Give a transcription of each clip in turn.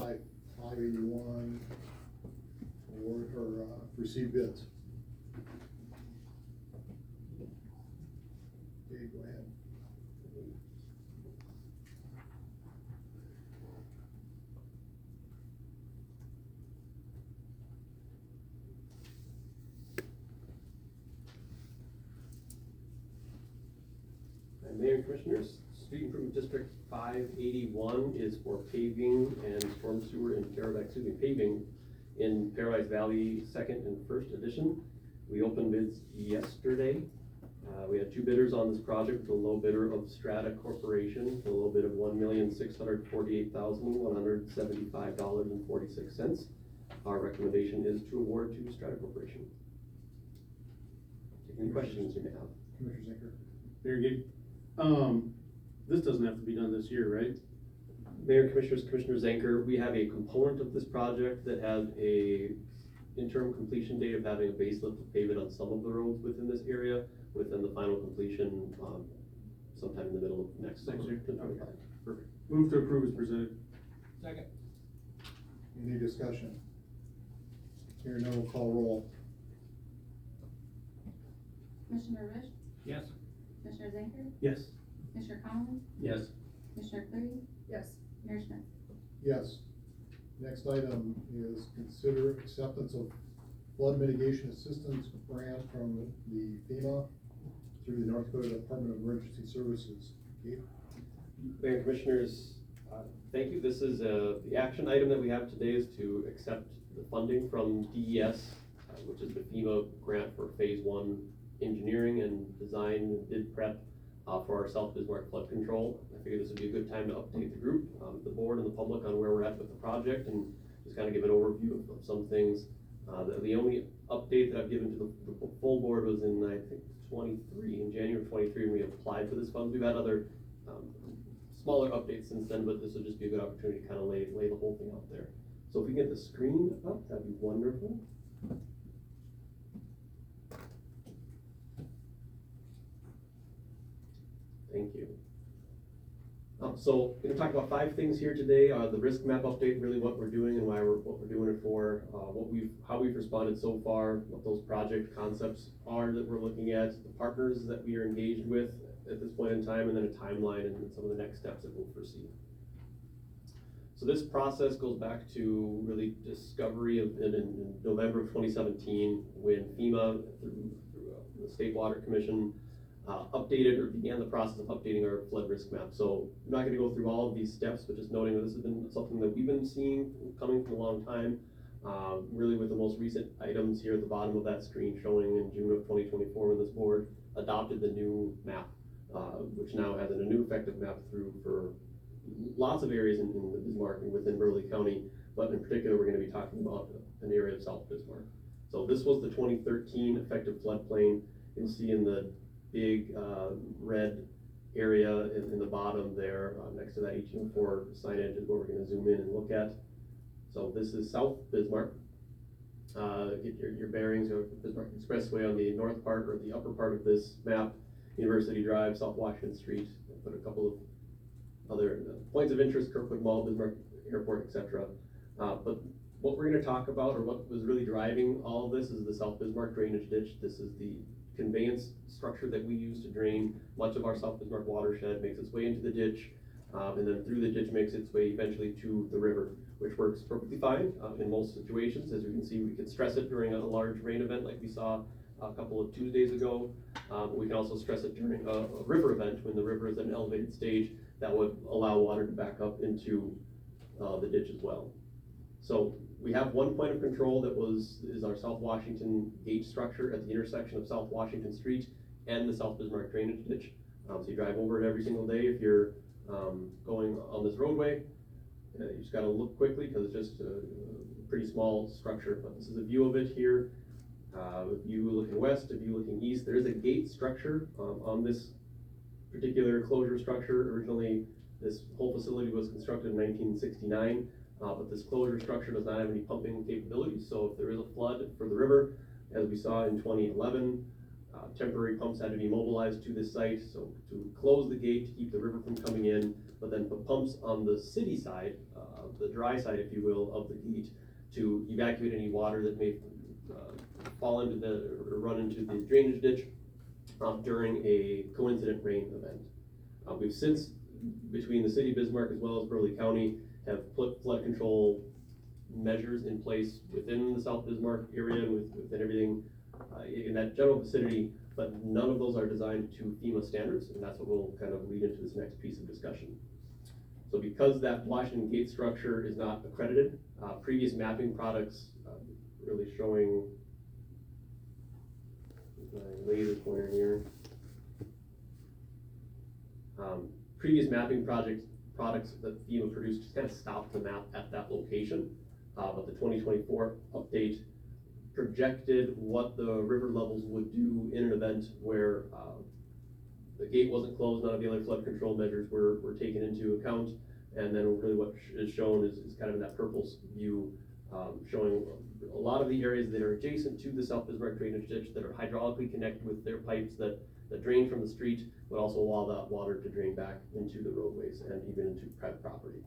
581, award, or, receive bids. Okay, go ahead. Mayor and Commissioners, Street Improvement District 581 is for paving and storm sewer in paving in Paradise Valley second and first edition. We opened bids yesterday. We had two bidders on this project, the low bidder of Strata Corporation, the low bid of $1,648,175.46. Our recommendation is to award to Strata Corporation. Any questions you may have? Commissioner Zinker. Very good. This doesn't have to be done this year, right? Mayor, Commissioners, Commissioner Zanker, we have a component of this project that has a interim completion date of having a base lift to pave it on some of the roads within this area, within the final completion, sometime in the middle of next Next summer. year? Okay, perfect. Move to approve as presented. Second. Any discussion? Hearing none, we'll call roll. Commissioner Rish, Yes. Commissioner Zanker, Yes. Commissioner Collins, Yes. Commissioner Cleary, Yes. Mayor Schmidt. Yes. Next item is consider acceptance of flood mitigation assistance grant from the FEMA through the North Dakota Department of Emergency Services. Keith? Mayor and Commissioners, thank you. This is, the action item that we have today is to accept the funding from DES, which is the FEMA grant for phase 1 engineering and design and bid prep for our South Bismarck flood control. I figured this would be a good time to update the group, the board and the public on where we're at with the project and just kind of give an overview of some things. The only update that I've given to the full board was in, I think, in January of 23, when we applied for this fund. We've had other smaller updates since then, but this would just be a good opportunity to kind of lay the whole thing out there. So if we get the screen up, that'd be wonderful. Thank you. So we're gonna talk about 5 things here today. The risk map update, really what we're doing and what we're doing it for, how we've responded so far, what those project concepts are that we're looking at, the partners that we are engaged with at this point in time, and then a timeline and some of the next steps that we'll foresee. So this process goes back to really discovery in November of 2017, when FEMA, through the State Water Commission, updated or began the process of updating our flood risk map. So I'm not gonna go through all of these steps, but just noting that this has been something that we've been seeing coming for a long time. Really with the most recent items here at the bottom of that screen showing in June of 2024 when this board adopted the new map, which now has a new effective map through for lots of areas in the Bismarck and within Burleigh County, but in particular, we're gonna be talking about an area of South Bismarck. So this was the 2013 effective floodplain. You'll see in the big red area in the bottom there, next to that 1804 signage is where we're gonna zoom in and look at. So this is South Bismarck. Get your bearings of Bismarck Expressway on the north part or the upper part of this map, University Drive, South Washington Street. Put a couple of other points of interest, Kirkwood Mall, Bismarck Airport, etc. But what we're gonna talk about, or what was really driving all of this, is the South Bismarck drainage ditch. This is the conveyance structure that we use to drain much of our South Bismarck watershed, makes its way into the ditch, and then through the ditch makes its way eventually to the river, which works perfectly fine in most situations. As you can see, we can stress it during a large rain event like we saw a couple of Tuesdays ago. We can also stress it during a river event when the river is at an elevated stage that would allow water to back up into the ditch as well. So we have one point of control that is our South Washington gate structure at the intersection of South Washington Street and the South Bismarck drainage ditch. So you drive over it every single day if you're going on this roadway. You just gotta look quickly because it's just a pretty small structure, but this is a view of it here. A view looking west, a view looking east. There is a gate structure on this particular closure structure. Originally, this whole facility was constructed in 1969. But this closure structure does not have any pumping capabilities, so if there is a flood for the river, as we saw in 2011, Temporary pumps had to be mobilized to this site, so to close the gate to keep the river from coming in, but then put pumps on the city side, the dry side, if you will, of the gate to evacuate any water that may fall into or run into the drainage ditch during a coincident rain event. We've since, between the city of Bismarck as well as Burley County, have put flood control measures in place within the South Bismarck area and within everything in that general vicinity, but none of those are designed to FEMA standards, and that's what will kind of lead into this next piece of discussion. So because that Washington gate structure is not accredited, previous mapping products really showing my laser pointer here. Previous mapping products that FEMA produced just kind of stopped the map at that location, but the 2024 update projected what the river levels would do in an event where the gate wasn't closed, none of the other flood control measures were taken into account, and then really what is shown is kind of in that purple view, showing a lot of the areas that are adjacent to the South Bismarck drainage ditch that are hydraulically connected with their pipes that drain from the street, but also allow that water to drain back into the roadways and even into private property.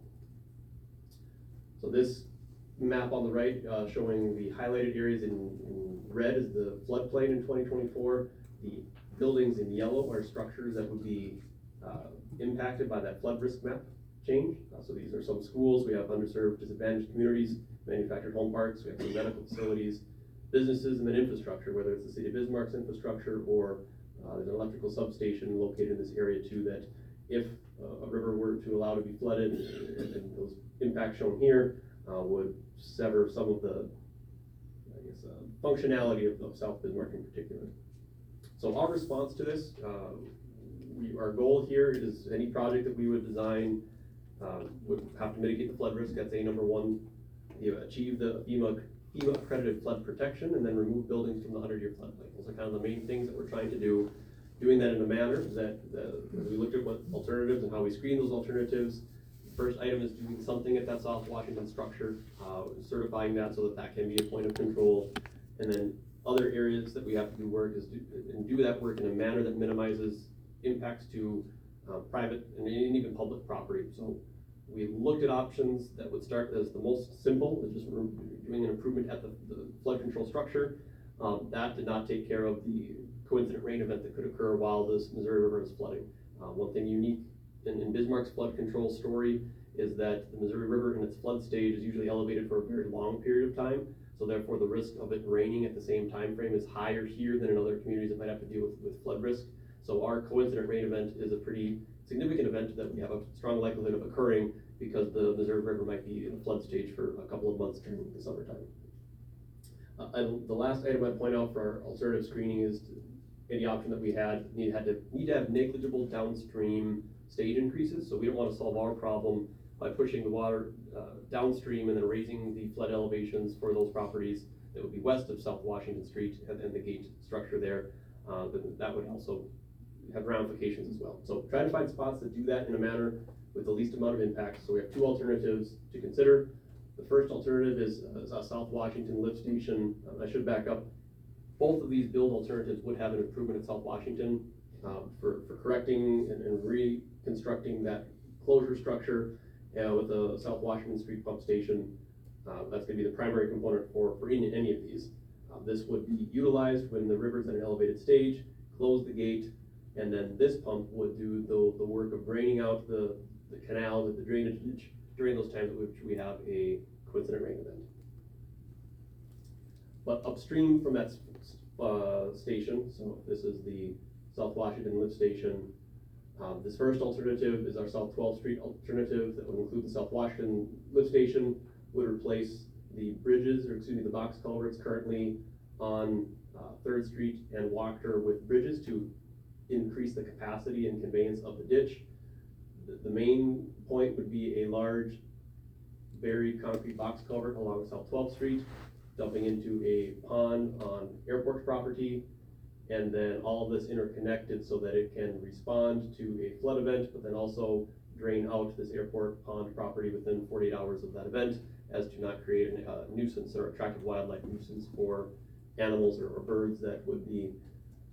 So this map on the right showing the highlighted areas in red is the floodplain in 2024. The buildings in yellow are structures that would be impacted by that flood risk map change. So these are some schools, we have underserved disadvantaged communities, manufactured home parks, we have some medical facilities, businesses, and then infrastructure, whether it's the city of Bismarck's infrastructure or there's an electrical substation located in this area too, that if a river were to allow to be flooded, and those impacts shown here would sever some of the, I guess, functionality of South Bismarck in particular. So our response to this, our goal here is any project that we would design would have to mitigate the flood risk. That's number one. Achieve the FEMA accredited flood protection, and then remove buildings from the 100-year floodplain. Those are kind of the main things that we're trying to do. Doing that in a manner that we looked at what alternatives and how we screen those alternatives. The first item is doing something at that South Washington structure, certifying that so that that can be a point of control. And then other areas that we have to do work is do that work in a manner that minimizes impacts to private and even public property. So we looked at options that would start as the most simple, just doing an improvement at the flood control structure. That did not take care of the coincident rain event that could occur while this Missouri River is flooding. One thing unique in Bismarck's flood control story is that the Missouri River in its flood stage is usually elevated for a very long period of time. So therefore the risk of it raining at the same time frame is higher here than in other communities that might have to deal with flood risk. So our coincident rain event is a pretty significant event that we have a strong likelihood of occurring because the Missouri River might be in a flood stage for a couple of months during the summertime. The last item I'd point out for our alternative screening is any option that we had need to have negligible downstream stage increases. So we don't want to solve our problem by pushing the water downstream and then raising the flood elevations for those properties that would be west of South Washington Street and the gate structure there. That would also have ramifications as well. So try to find spots that do that in a manner with the least amount of impact. So we have two alternatives to consider. The first alternative is a South Washington lift station. I should back up. Both of these build alternatives would have an improvement at South Washington for correcting and reconstructing that closure structure with the South Washington Street pump station. That's going to be the primary component for any of these. This would be utilized when the river's at an elevated stage, close the gate, and then this pump would do the work of draining out the canal, the drainage ditch during those times at which we have a coincident rain event. But upstream from that station, so this is the South Washington lift station. This first alternative is our South 12th Street alternative that would include the South Washington lift station, would replace the bridges, or excuse me, the box culverts currently on 3rd Street and Wachter with bridges to increase the capacity and conveyance of the ditch. The main point would be a large buried concrete box culvert along South 12th Street, dumping into a pond on airport property, and then all of this interconnected so that it can respond to a flood event, but then also drain out this airport pond property within 48 hours of that event, as to not create a nuisance or attractive wildlife nuisance for animals or birds that would be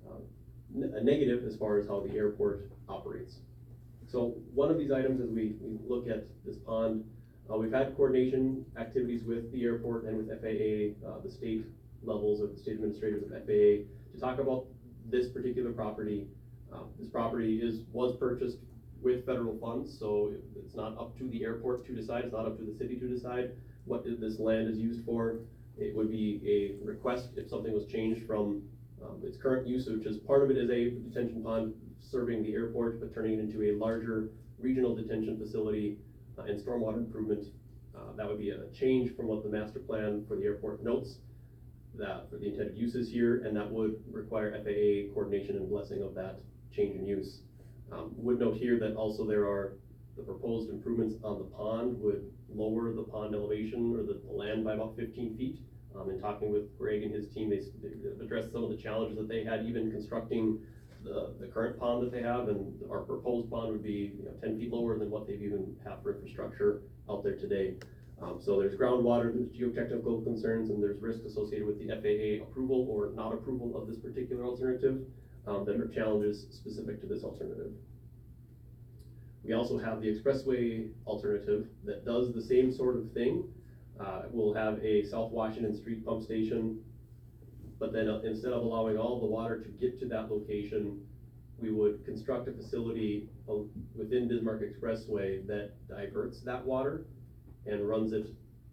a negative as far as how the airport operates. So one of these items as we look at this pond, we've had coordination activities with the airport and with FAA, the state levels of the state administrators of FAA, to talk about this particular property. This property was purchased with federal funds, so it's not up to the airport to decide, it's not up to the city to decide what this land is used for. It would be a request if something was changed from its current use, which is part of it is a detention pond serving the airport, but turning it into a larger regional detention facility and stormwater improvement. That would be a change from what the master plan for the airport notes that for the intended uses here, and that would require FAA coordination and blessing of that change in use. Would note here that also there are the proposed improvements on the pond would lower the pond elevation or the land by about 15 feet. In talking with Greg and his team, they addressed some of the challenges that they had even constructing the current pond that they have, and our proposed pond would be 10 feet lower than what they've even have for infrastructure out there today. So there's groundwater, there's geotechnical concerns, and there's risk associated with the FAA approval or not approval of this particular alternative that are challenges specific to this alternative. We also have the expressway alternative that does the same sort of thing. We'll have a South Washington Street pump station, but then instead of allowing all the water to get to that location, we would construct a facility within Bismarck Expressway that diverts that water and runs it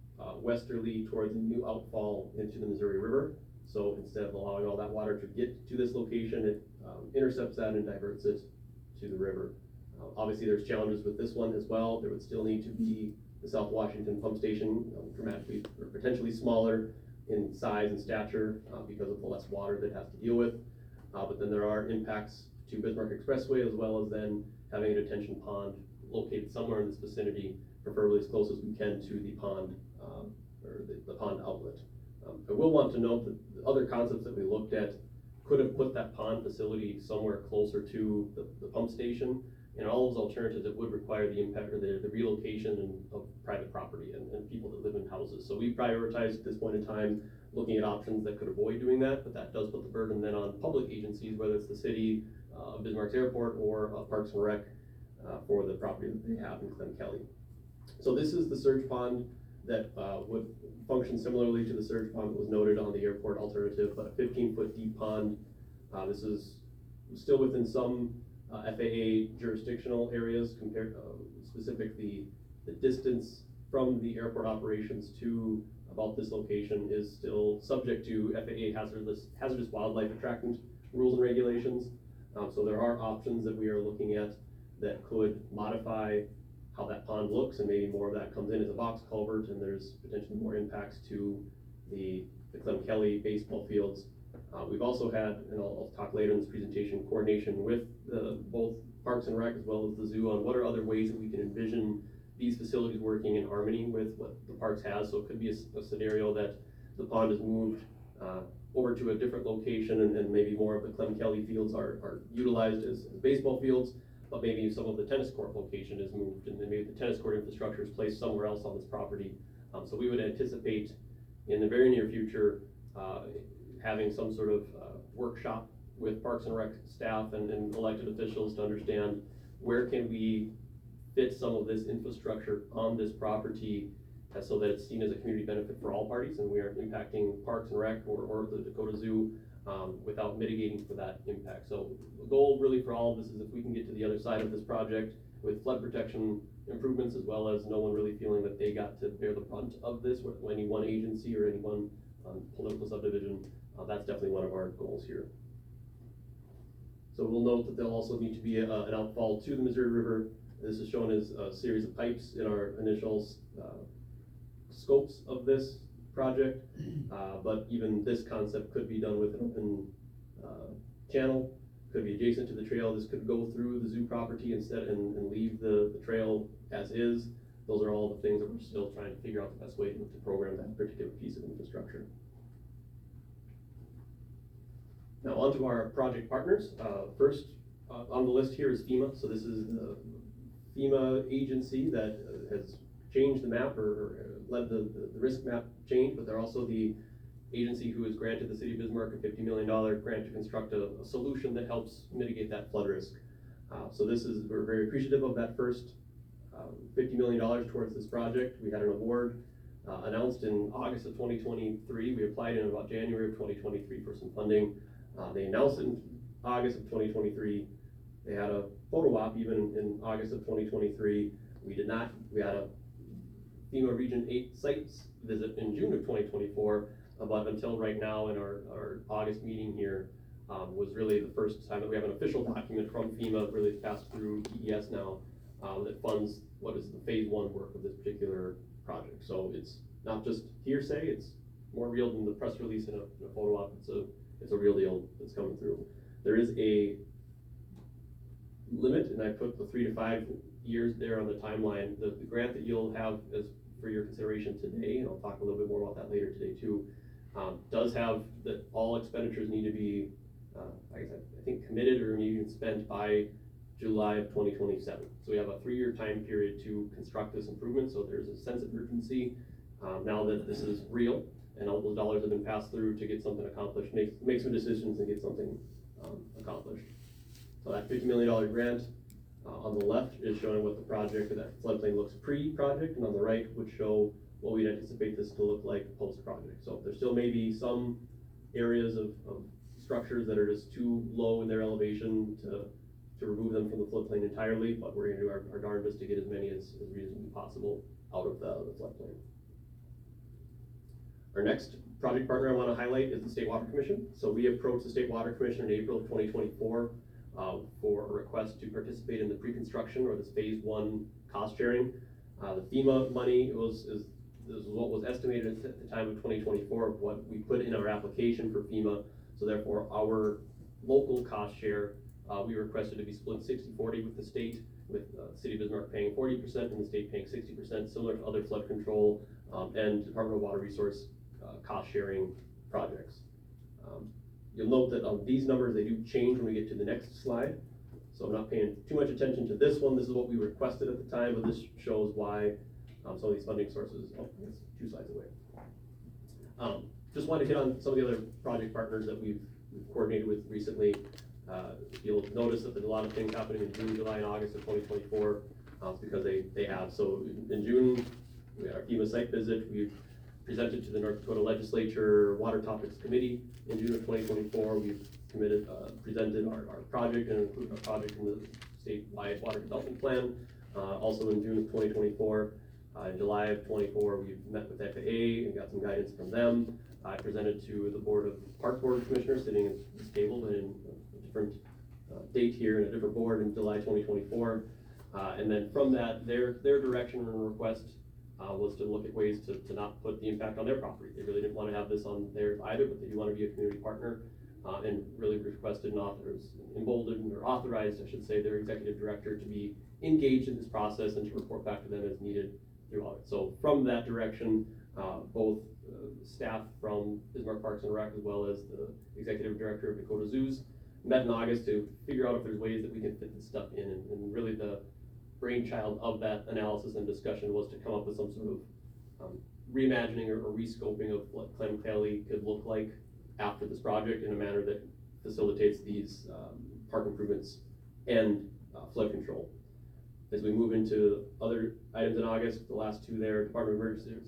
westerly towards a new outfall into the Missouri River. So instead of allowing all that water to get to this location, it intercepts that and diverts it to the river. Obviously there's challenges with this one as well. There would still need to be the South Washington pump station, dramatically or potentially smaller in size and stature because of the less water that it has to deal with. But then there are impacts to Bismarck Expressway, as well as then having a detention pond located somewhere in this vicinity, preferably as close as we can to the pond or the pond outlet. I will want to note that the other concepts that we looked at could have put that pond facility somewhere closer to the pump station. And all those alternatives that would require the impact or the relocation of private property and people that live in houses. So we prioritized at this point in time looking at options that could avoid doing that, but that does put the burden then on public agencies, whether it's the city of Bismarck's airport or Parks and Rec for the property that they have in Clem Kelly. So this is the surge pond that would function similarly to the surge pond that was noted on the airport alternative, but a 15-foot deep pond. This is still within some FAA jurisdictional areas compared specifically the distance from the airport operations to about this location is still subject to FAA hazardous wildlife attractant rules and regulations. So there are options that we are looking at that could modify how that pond looks, and maybe more of that comes in as a box culvert, and there's potentially more impacts to the Clem Kelly baseball fields. We've also had, and I'll talk later in this presentation, coordination with both Parks and Rec as well as the zoo on what are other ways that we can envision these facilities working in harmony with what the parks has. So it could be a scenario that the pond is moved over to a different location, and maybe more of the Clem Kelly fields are utilized as baseball fields, but maybe some of the tennis court location is moved, and then maybe the tennis court infrastructure is placed somewhere else on this property. So we would anticipate in the very near future having some sort of workshop with Parks and Rec staff and elected officials to understand where can we fit some of this infrastructure on this property so that it's seen as a community benefit for all parties, and we aren't impacting Parks and Rec or the Dakota Zoo without mitigating for that impact. So the goal really for all of this is if we can get to the other side of this project with flood protection improvements, as well as no one really feeling that they got to bear the brunt of this with any one agency or any one political subdivision. That's definitely one of our goals here. So we'll note that there'll also need to be an outfall to the Missouri River. This is shown as a series of pipes in our initial scopes of this project, but even this concept could be done with an open channel, could be adjacent to the trail. This could go through the zoo property instead and leave the trail as is. Those are all the things that we're still trying to figure out the best way to program that particular piece of infrastructure. Now on to our project partners. First on the list here is FEMA. So this is the FEMA agency that has changed the map or led the risk map change, but they're also the agency who has granted the city of Bismarck a $50 million grant to construct a solution that helps mitigate that flood risk. So we're very appreciative of that first $50 million towards this project. We had an award announced in August of 2023. We applied in about January of 2023 for some funding. They announced it in August of 2023. They had a photo op even in August of 2023. We had a FEMA Region 8 sites visit in June of 2024, but until right now in our August meeting here, was really the first time that we have an official document from FEMA really passed through DES now, that funds what is the phase 1 work of this particular project. So it's not just hearsay, it's more real than the press release and a photo op. It's a real deal that's coming through. There is a limit, and I put the 3 to 5 years there on the timeline. The grant that you'll have as for your consideration today, and I'll talk a little bit more about that later today too, does have that all expenditures need to be, I think committed or even spent by July of 2027. So we have a 3-year time period to construct this improvement. So there's a sense of urgency now that this is real and all those dollars have been passed through to get something accomplished, make some decisions and get something accomplished. So that $50 million grant on the left is showing what the project or that floodplain looks pre-project, and on the right would show what we'd anticipate this to look like post-project. So there still may be some areas of structures that are just too low in their elevation to remove them from the floodplain entirely, but we're gonna do our darndest to get as many as reasonably possible out of the floodplain. Our next project partner I want to highlight is the State Water Commission. So we approached the State Water Commission in April of 2024 for a request to participate in the pre-construction or this phase 1 cost sharing. The FEMA money is what was estimated at the time of 2024 of what we put in our application for FEMA. So therefore our local cost share, we requested to be split 60-40 with the state, with the City of Bismarck paying 40% and the state paying 60%, similar to other flood control and Department of Water Resource cost sharing projects. You'll note that on these numbers, they do change when we get to the next slide. So I'm not paying too much attention to this one. This is what we requested at the time, but this shows why some of these funding sources, I guess 2 slides away. Just wanted to hit on some of the other project partners that we've coordinated with recently. You'll notice that there's a lot of things happening in June, July, and August of 2024 because they have. So in June, we had our FEMA site visit. We've presented to the North Dakota Legislature Water Topics Committee in June of 2024. We've presented our project and included our project in the statewide water development plan. Also in June of 2024. In July of 24, we've met with FAA and got some guidance from them. I presented to the Park Board of Commissioners sitting at this table, but in a different date here and a different board in July 2024. And then from that, their direction and request was to look at ways to not put the impact on their property. They really didn't want to have this on theirs either, but they do want to be a community partner and really requested and emboldened or authorized, I should say, their executive director to be engaged in this process and to report back to them as needed throughout it. So from that direction, both staff from Bismarck Parks and Rec as well as the executive director of Dakota Zoos met in August to figure out if there's ways that we can fit this stuff in, and really the brainchild of that analysis and discussion was to come up with some sort of reimagining or rescoping of what Clem Kelly could look like after this project in a manner that facilitates these park improvements and flood control. As we move into other items in August, the last 2 there, Department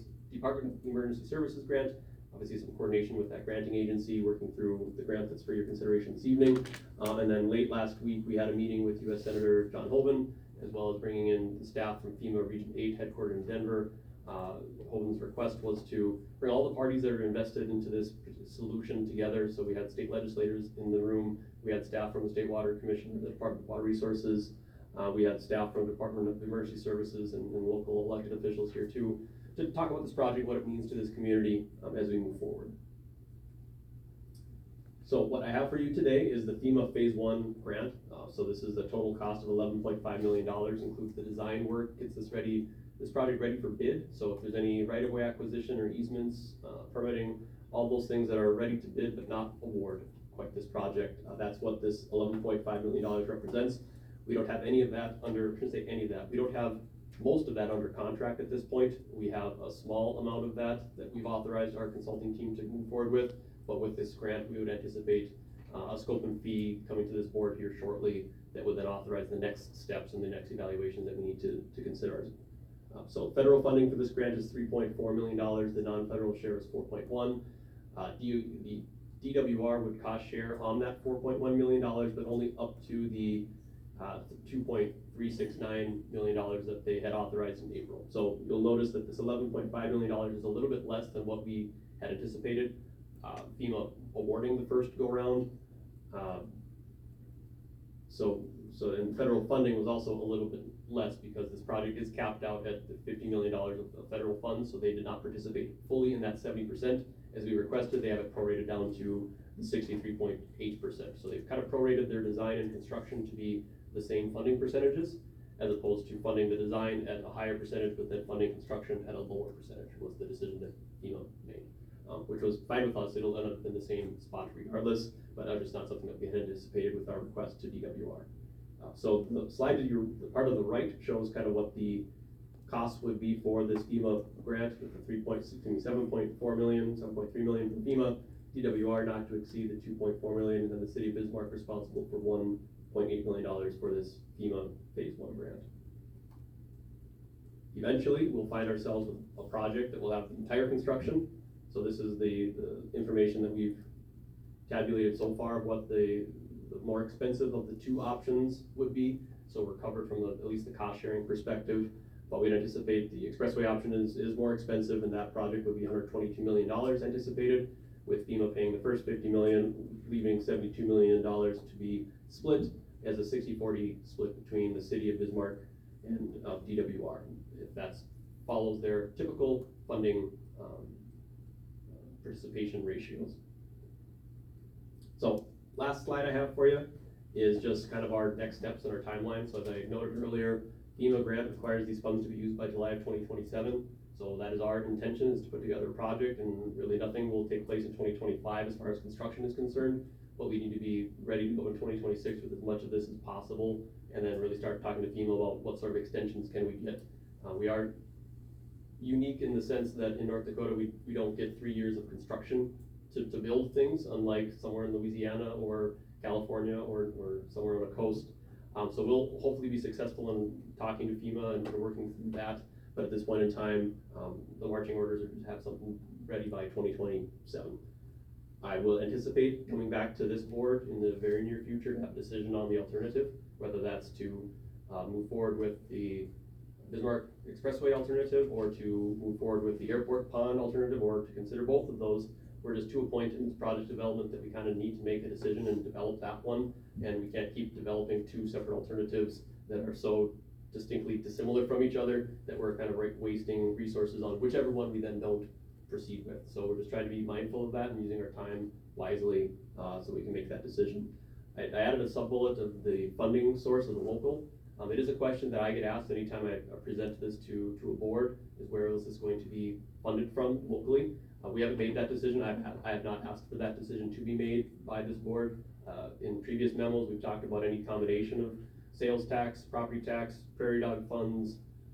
of Emergency Services grant, obviously some coordination with that granting agency, working through the grant that's for your consideration this evening. And then late last week, we had a meeting with U.S. Senator John Hoeven, as well as bringing in the staff from FEMA Region 8 headquartered in Denver. Hoeven's request was to bring all the parties that are invested into this solution together. So we had state legislators in the room, we had staff from the State Water Commission, the Department of Water Resources, we had staff from the Department of Emergency Services and local elected officials here too, to talk about this project, what it means to this community as we move forward. So what I have for you today is the FEMA Phase 1 grant. So this is a total cost of $11.5 million, includes the design work, gets this project ready for bid. So if there's any right-of-way acquisition or easements, permitting, all those things that are ready to bid but not award quite this project, that's what this $11.5 million represents. We don't have any of that I shouldn't say any of that, we don't have most of that under contract at this point. We have a small amount of that we've authorized our consulting team to move forward with, but with this grant, we would anticipate a scope and fee coming to this board here shortly that would then authorize the next steps and the next evaluation that we need to consider. So federal funding for this grant is $3.4 million, the non-federal share is 4.1. The DWR would cost share on that $4.1 million, but only up to the $2.369 million that they had authorized in April. So you'll notice that this $11.5 million is a little bit less than what we had anticipated. FEMA awarding the first go round. And federal funding was also a little bit less because this project is capped out at the $50 million of federal funds, so they did not participate fully in that 70%. As we requested, they have it prorated down to the 63.8%. So they've kind of prorated their design and construction to be the same funding percentages, as opposed to funding the design at a higher percentage, but then funding construction at a lower percentage was the decision that FEMA made, which was fine with us. It'll end up in the same spot regardless, but just not something that we had anticipated with our request to DWR. So the slide to the part of the right shows kind of what the cost would be for this FEMA grant with the 7.4 million, 7.3 million from FEMA, DWR not to exceed the 2.4 million, and then the city of Bismarck responsible for $1.8 million for this FEMA phase 1 grant. Eventually, we'll find ourselves with a project that will have the entire construction. So this is the information that we've tabulated so far of what the more expensive of the two options would be. So we're covered from at least the cost sharing perspective, but we'd anticipate the expressway option is more expensive, and that project would be $122 million anticipated, with FEMA paying the first $50 million, leaving $72 million to be split as a 60-40 split between the city of Bismarck and DWR. If that follows their typical funding participation ratios. So last slide I have for you is just kind of our next steps in our timeline. So as I noted earlier, FEMA grant requires these funds to be used by July of 2027. So that is our intention, is to put together a project, and really nothing will take place in 2025 as far as construction is concerned. But we need to be ready to go in 2026 with as much of this as possible, and then really start talking to FEMA about what sort of extensions can we get. We are unique in the sense that in North Dakota, we don't get 3 years of construction to build things, unlike somewhere in Louisiana or California or somewhere on the coast. So we'll hopefully be successful in talking to FEMA and working through that. But at this point in time, the marching orders are to have something ready by 2027. I will anticipate coming back to this board in the very near future to have a decision on the alternative, whether that's to move forward with the Bismarck Expressway alternative, or to move forward with the airport pond alternative, or to consider both of those. We're just to a point in project development that we kind of need to make a decision and develop that one, and we can't keep developing two separate alternatives that are so distinctly dissimilar from each other that we're kind of wasting resources on whichever one we then don't proceed with. So we're just trying to be mindful of that and using our time wisely so we can make that decision. I added a sub-bullet of the funding source of the local. It is a question that I get asked anytime I present this to a board, is where is this going to be funded from locally? We haven't made that decision. I have not asked for that decision to be made by this board. In previous memos, we've talked about any combination of sales tax, property tax, prairie dog funds,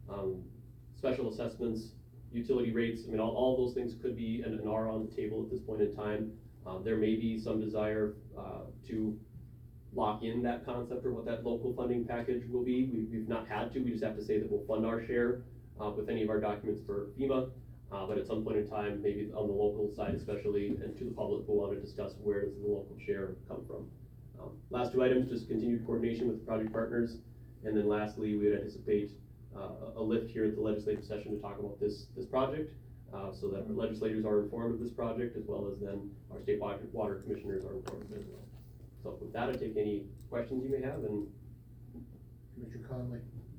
special assessments, utility rates. I mean, all those things could be and are on the table at this point in time. There may be some desire to lock in that concept or what that local funding package will be. We've not had to. We just have to say that we'll fund our share with any of our documents for FEMA. But at some point in time, maybe on the local side especially, and to the public, we'll want to discuss where does the local share come from. Last two items, just continued coordination with project partners. And then lastly, we would anticipate a lift here at the legislative session to talk about this project, so that our legislators are informed of this project, as well as then our state water commissioners are informed as well. So with that, I take any questions you may have. And Commissioner Conley.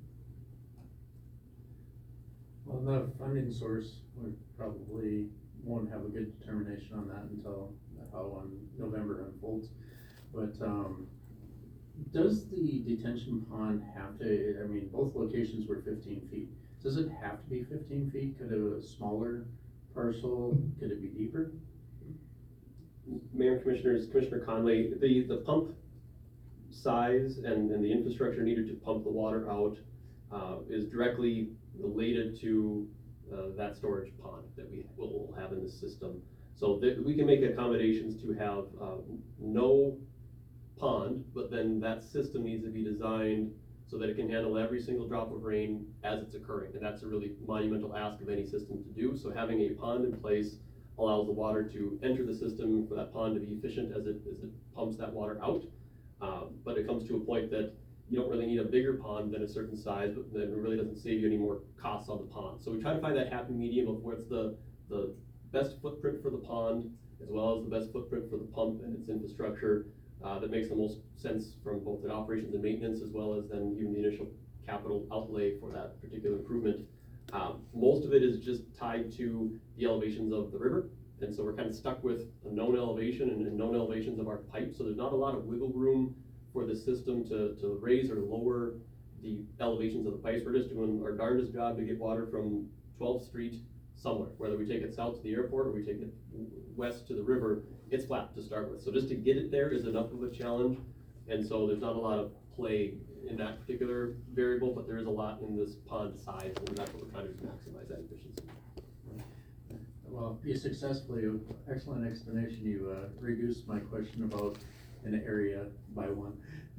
Well, the funding source, we probably won't have a good determination on that until how November unfolds. But does the detention pond have to, I mean, both locations were 15 feet. Does it have to be 15 feet? Could a smaller parcel, could it be deeper? Mayor and Commissioners, Commissioner Conley, the pump size and the infrastructure needed to pump the water out is directly related to, that storage pond that we will have in the system. So that we can make accommodations to have, no pond, but then that system needs to be designed so that it can handle every single drop of rain as it's occurring. And that's a really monumental ask of any system to do. So having a pond in place allows the water to enter the system, for that pond to be efficient as it pumps that water out. But it comes to a point that you don't really need a bigger pond than a certain size, but then it really doesn't save you any more costs on the pond. So we try to find that happy medium of where it's the best footprint for the pond, as well as the best footprint for the pump and its infrastructure, that makes the most sense from both the operations and maintenance, as well as then even the initial capital outlay for that particular improvement. Most of it is just tied to the elevations of the river, and so we're kind of stuck with a known elevation and known elevations of our pipe, so there's not a lot of wiggle room for the system to raise or lower the elevations of the pipes. We're just doing our darndest job to get water from 12th Street somewhere, whether we take it south to the airport or we take it west to the river, it's flat to start with. So just to get it there is enough of a challenge, and so there's not a lot of play in that particular variable, but there is a lot in this pond size, and that's what we're trying to do, maximize that efficiency. Well, you successfully, excellent explanation. You reduced my question about an area by one.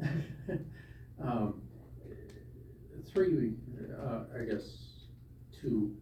Three, I guess, two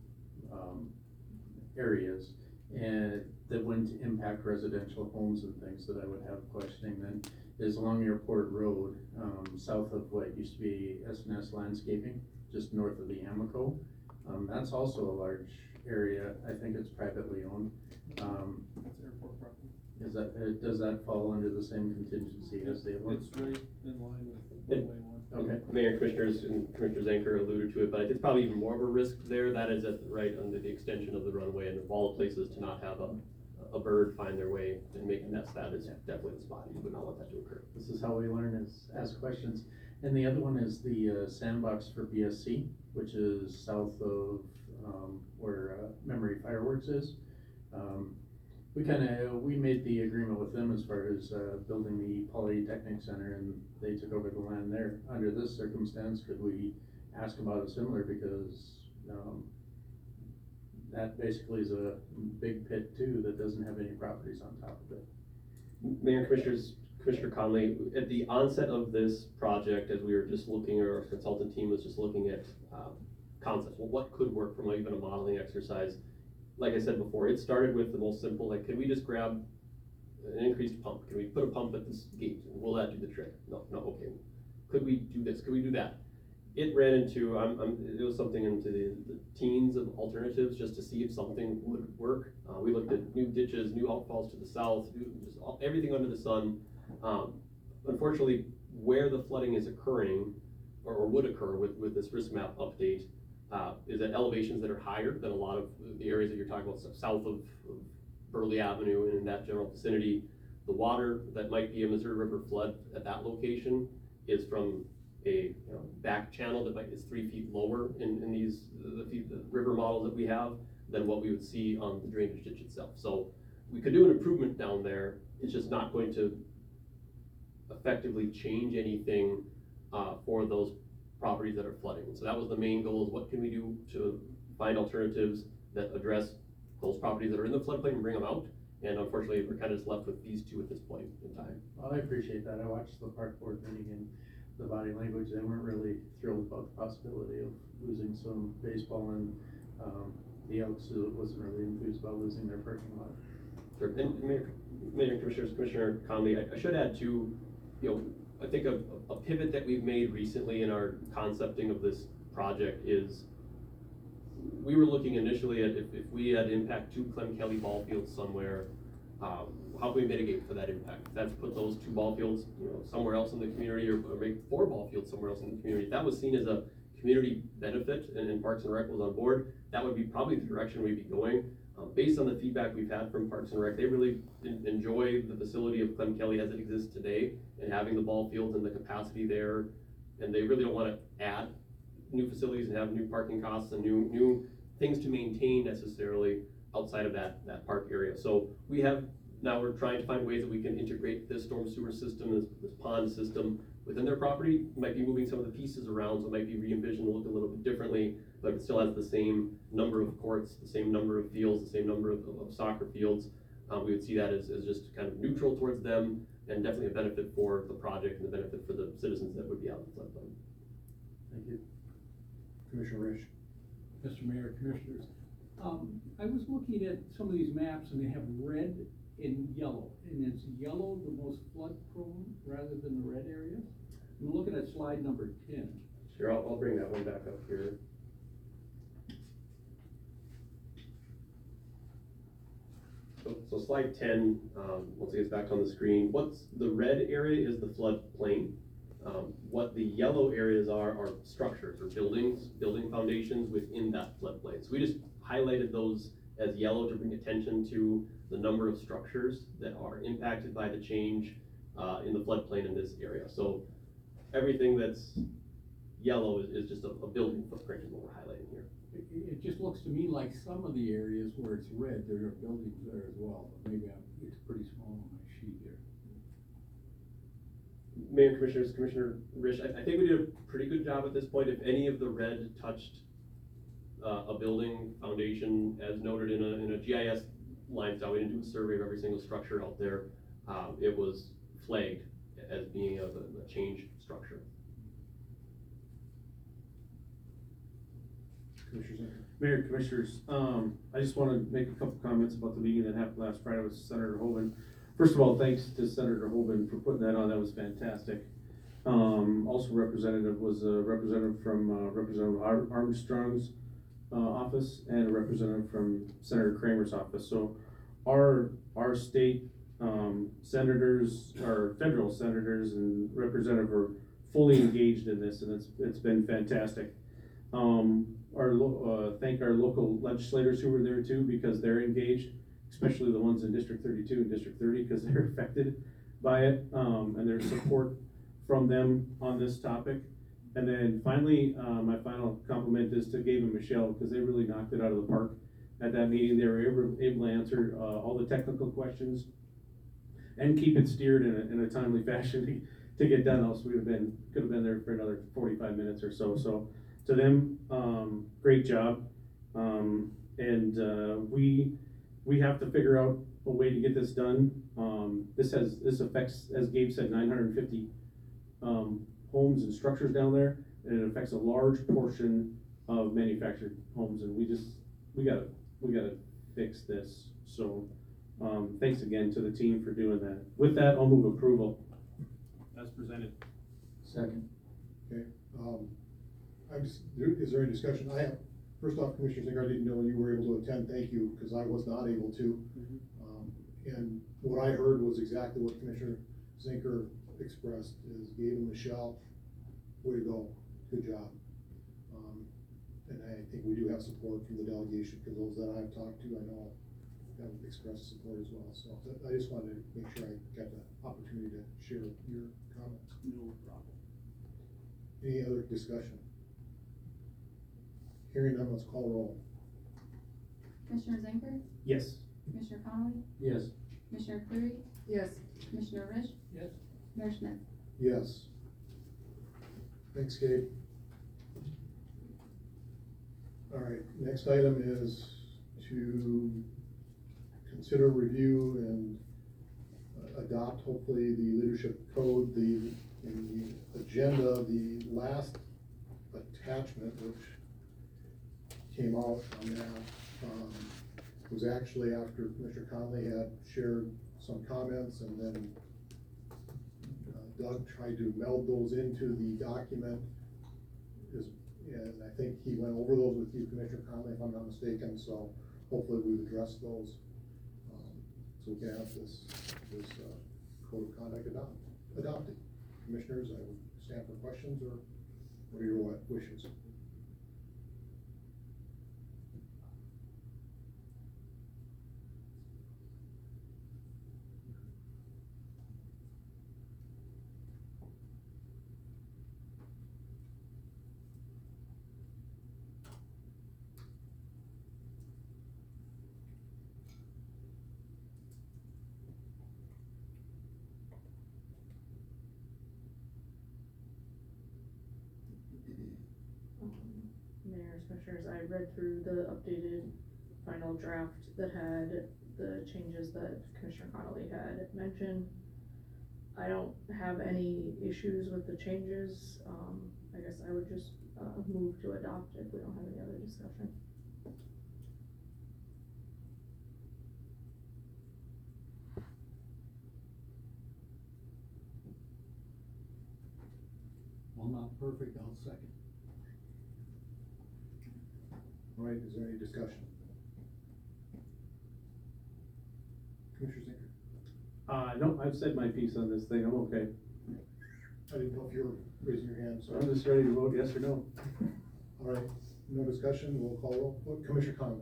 areas and that wouldn't impact residential homes and things that I would have questioning then is along Airport Road, south of what used to be S&S Landscaping, just north of the Amico. That's also a large area. I think it's privately owned. That's airport property. Is that, does that fall under the same contingency as the other one? It's right in line with one-way one. Okay. Mayor, Commissioners, and Commissioner Zanker alluded to it, but it's probably even more of a risk there. That is at right under the extension of the runway, and of all places to not have a bird find their way and make a nest, that is definitely the spot. You would not want that to occur. This is how we learn, is ask questions. And the other one is the sandbox for BSC, which is south of where Memory Fireworks is. We made the agreement with them as far as building the Polytechnic Center, and they took over the land there. Under this circumstance, could we ask about a similar, because that basically is a big pit too that doesn't have any properties on top of it. Mayor and Commissioners, Commissioner Conley, at the onset of this project, as we were just looking, or our consultant team was just looking at concepts, well, what could work from even a modeling exercise? Like I said before, it started with the most simple, like, can we just grab an increased pump? Can we put a pump at this gate? Will that do the trick? No, okay. Could we do this? Could we do that? It ran into, it was something into the teens of alternatives just to see if something would work. We looked at new ditches, new outfalls to the south, just everything under the sun. Unfortunately, where the flooding is occurring, or would occur with this risk map update, is at elevations that are higher than a lot of the areas that you're talking about, south of Burley Avenue and in that general vicinity. The water that might be a Missouri River flood at that location is from a back channel that is 3 feet lower in these the river models that we have than what we would see on the drainage ditch itself. So we could do an improvement down there. It's just not going to effectively change anything for those properties that are flooding. So that was the main goal, is what can we do to find alternatives that address those properties that are in the floodplain and bring them out. And unfortunately, we're kind of just left with these two at this point in time. Well, I appreciate that. I watched the park board meeting and the body language. They weren't really thrilled about the possibility of losing some baseball, and the Elks wasn't really enthused about losing their parking lot. Sure. And Mayor, Commissioners, Commissioner Conley, I should add too, I think a pivot that we've made recently in our concepting of this project is, we were looking initially at if we had impact 2 Clem Kelly ball fields somewhere, how can we mitigate for that impact? That's put those 2 ball fields, somewhere else in the community, or make 4 ball fields somewhere else in the community. If that was seen as a community benefit and Parks and Rec was on board, that would be probably the direction we'd be going. Based on the feedback we've had from Parks and Rec, they really enjoy the facility of Clem Kelly as it exists today, and having the ball fields and the capacity there, and they really don't want to add new facilities and have new parking costs and new things to maintain necessarily outside of that park area. So we're trying to find ways that we can integrate this storm sewer system, this pond system, within their property, might be moving some of the pieces around, so it might be re-envisioned, look a little bit differently, but it still has the same number of courts, the same number of fields, the same number of soccer fields. We would see that as just kind of neutral towards them, and definitely a benefit for the project and the benefit for the citizens that would be out in the floodplain. Thank you. Commissioner Rish. Mr. Mayor, Commissioners, I was looking at some of these maps and they have red and yellow, and is yellow the most flood prone rather than the red areas? I'm looking at slide number 10. Sure, I'll bring that one back up here. So slide 10, once it gets back on the screen, what's the red area is the floodplain. What the yellow areas are structures or buildings, building foundations within that floodplain. So we just highlighted those as yellow to bring attention to the number of structures that are impacted by the change in the floodplain in this area. So everything that's yellow is just a building footprint is what we're highlighting here. It just looks to me like some of the areas where it's red, there are buildings there as well, but maybe it's pretty small on my sheet here. Mayor and Commissioners, Commissioner Rish, I think we did a pretty good job at this point. If any of the red touched a building foundation, as noted in a GIS line style, we didn't do a survey of every single structure out there. It was flagged as being a change structure. Commissioner Zink. Mayor, Commissioners, I just want to make a couple comments about the meeting that happened last Friday with Senator Hoban. First of all, thanks to Senator Hoban for putting that on, that was fantastic. Also was a representative from Representative Armstrong's office and a representative from Senator Kramer's office. So our state senators, our federal senators and representative are fully engaged in this, and it's been fantastic. Thank our local legislators who were there too, because they're engaged, especially the ones in District 32 and District 30, because they're affected by it, and there's support from them on this topic. And then finally, my final compliment is to Gabe and Michelle, because they really knocked it out of the park at that meeting. They were able to answer all the technical questions and keep it steered in a timely fashion to get done, else could have been there for another 45 minutes or so. So to them, great job. We have to figure out a way to get this done. This affects, as Gabe said, 950 homes and structures down there, and it affects a large portion of manufactured homes, and we gotta fix this. So thanks again to the team for doing that. With that, I'll move approval. As presented. Second. Okay, is there any discussion? First off, Commissioner Zink, I didn't know you were able to attend, thank you, because I was not able to. And what I heard was exactly what Commissioner Zinker expressed, is Gabe and Michelle, way to go, good job. And I think we do have support from the delegation, because those that I've talked to, I know have expressed support as well. So I just wanted to make sure I got the opportunity to share your comments. No problem. Any other discussion? Hearing none, let's call roll. Commissioner Zinker? Yes. Commissioner Connolly? Yes. Commissioner Cleary? Yes. Commissioner Rish? Yes. Mayor Smith? Yes. Thanks, Gabe. All right, next item is to consider, review, and adopt, hopefully, the leadership code. In the agenda, the last attachment, which came out on that, was actually after Commissioner Conley had shared some comments, and then Doug tried to meld those into the document. And I think he went over those with you, Commissioner Conley, if I'm not mistaken, so hopefully we've addressed those. So we can have this code of conduct adopted. Commissioners, I would stand for questions, or what are your wishes? Commissioners, I read through the updated final draft that had the changes that Commissioner Connolly had mentioned. I don't have any issues with the changes. I guess I would just, move to adopt if we don't have any other discussion. Well, not perfect, I'll second. All right, is there any discussion? Commissioner Zinker? No, I've said my piece on this thing, I'm okay. I didn't know if you were raising your hand, so. I'm just ready to vote yes or no. All right, no discussion, we'll call roll. Commissioner Conley?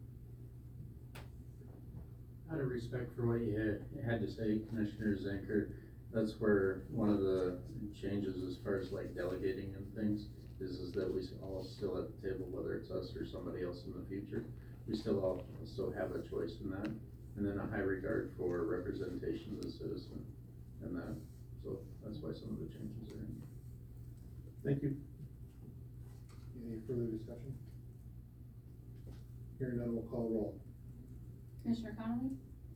Out of respect for what you had to say, Commissioner Zinker, that's where one of the changes as far as like delegating and things is that we all still at the table, whether it's us or somebody else in the future. We still all still have a choice in that, and then a high regard for representation of the citizen and that. So that's why some of the changes are in. Thank you. Any further discussion? Hearing none, we'll call roll. Commissioner Connolly?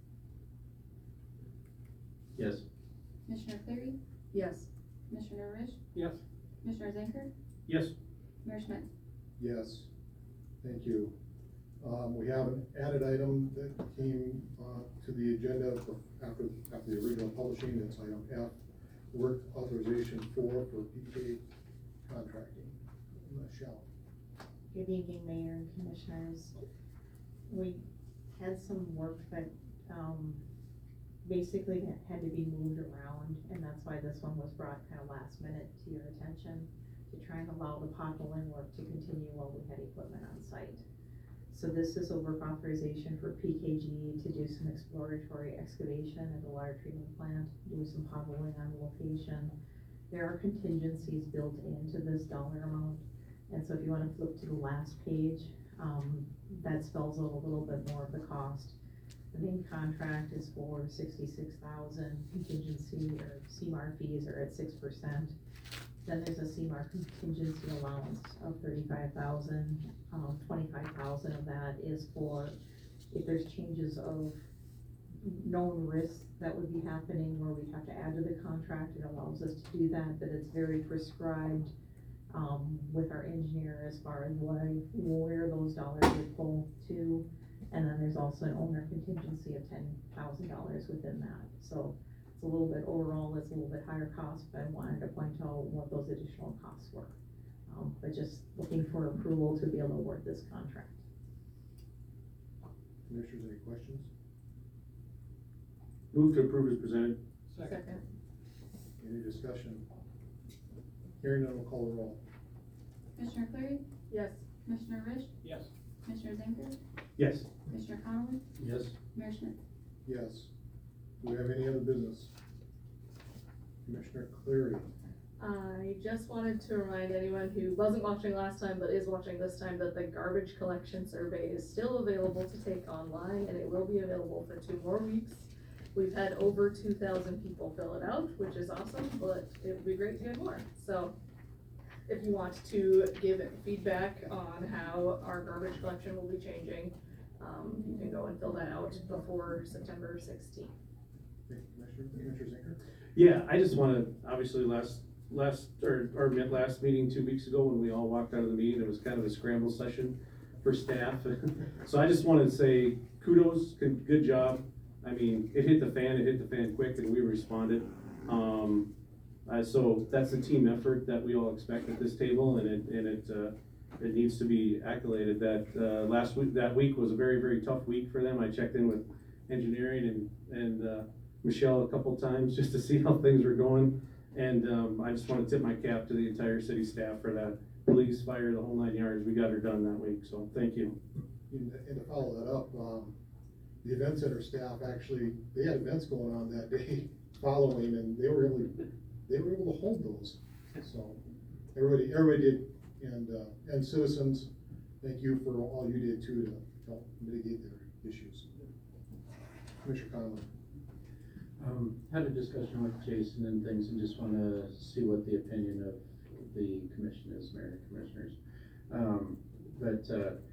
Yes. Commissioner Cleary? Yes. Commissioner Rish? Yes. Commissioner Zinker? Yes. Mayor Schmidt? Yes, thank you. We have an added item that came, to the agenda after the original publishing. It's item F, work authorization for PK contracting. Michelle? Good evening, Mayor and Commissioners. We had some work that, basically had to be moved around, and that's why this one was brought kind of last minute to your attention, to try and allow the potholing work to continue while we had equipment on site. So this is a work authorization for PKG to do some exploratory excavation at the water treatment plant, do some potholing on location. There are contingencies built into this dollar amount, and so if you want to flip to the last page, that spells out a little bit more of the cost. The main contract is for $66,000, contingency or CMAR fees are at 6%. Then there's a CMAR contingency allowance of $35,000. 25,000 of that is for if there's changes of known risks that would be happening where we'd have to add to the contract. It allows us to do that, but it's very prescribed with our engineer as far as where those dollars would pull to. And then there's also an owner contingency of $10,000 within that. So it's a little bit overall, it's a little bit higher cost, but I wanted to point out what those additional costs were. But just looking for approval to be able to award this contract. Commissioners, any questions? Move to approve as presented. Second. Any discussion? Hearing none, we'll call the roll. Commissioner Cleary? Yes. Commissioner Rish? Yes. Commissioner Zinker? Yes. Commissioner Connolly? Yes. Mayor Schmidt? Yes. Do we have any other business? Commissioner Cleary? I just wanted to remind anyone who wasn't watching last time but is watching this time that the garbage collection survey is still available to take online, and it will be available for 2 more weeks. We've had over 2,000 people fill it out, which is awesome, but it would be great to get more. So if you want to give feedback on how our garbage collection will be changing, you can go and fill that out before September 16th. Thank you, Commissioner Zinker? Yeah, I just wanna, obviously last meeting 2 weeks ago when we all walked out of the meeting, it was kind of a scramble session for staff. So I just wanted to say kudos, good job. I mean, it hit the fan quick and we responded. So that's a team effort that we all expect at this table, and it needs to be accoladed. That week was a very, very tough week for them. I checked in with engineering and Michelle a couple times just to see how things were going. And I just want to tip my cap to the entire city staff for that. Police, fire, the whole 9 yards. We got her done that week, so thank you. And to follow that up, the event center staff actually, they had events going on that day following, and they were able to hold those. So everybody did, and citizens, thank you for all you did too to help mitigate their issues. Commissioner Conley? Had a discussion with Jason and things, and just want to see what the opinion of the commission is, Mayor and Commissioners. But,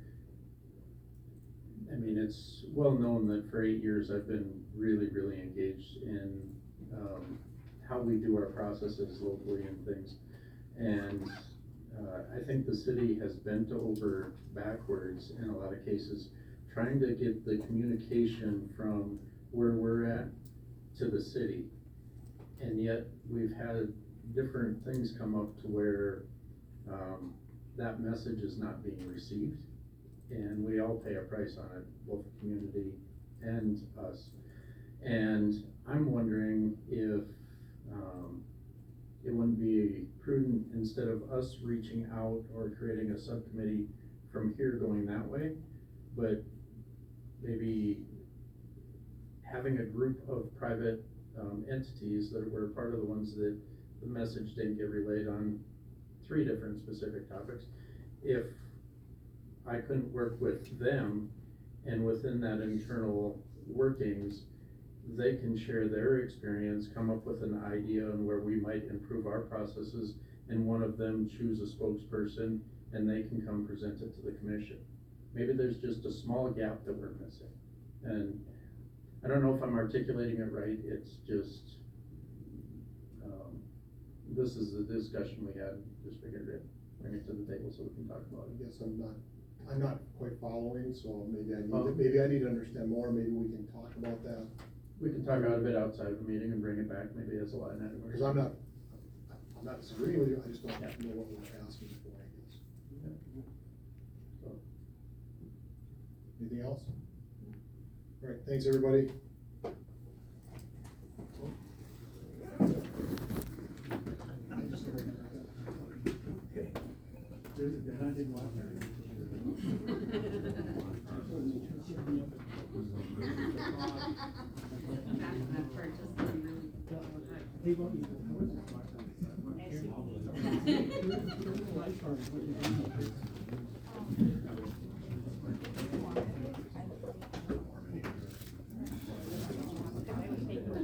I mean, it's well known that for 8 years I've been really, really engaged in, how we do our processes locally and things. And, I think the city has bent over backwards in a lot of cases, trying to get the communication from where we're at to the city. And yet, we've had different things come up to where, that message is not being received. And we all pay a price on it, both the community and us. And I'm wondering if, it wouldn't be prudent, instead of us reaching out or creating a subcommittee from here going that way, but maybe having a group of private, entities that were part of the ones that the message didn't get relayed on 3 different specific topics. If I couldn't work with them, and within that internal workings, they can share their experience, come up with an idea on where we might improve our processes, and one of them choose a spokesperson, and they can come present it to the commission. Maybe there's just a small gap that we're missing. And I don't know if I'm articulating it right, it's just, this is the discussion we had, just figured it, bring it to the table so we can talk about I it. guess I'm not quite following, so maybe I Oh. need to understand more, maybe we can talk about that. We can talk about it a bit outside of the meeting and bring it back maybe as a line item. Because I'm not disagreeing with you, I just don't know what we're asking for, I guess. So, Anything else? All right, thanks, everybody. Hey,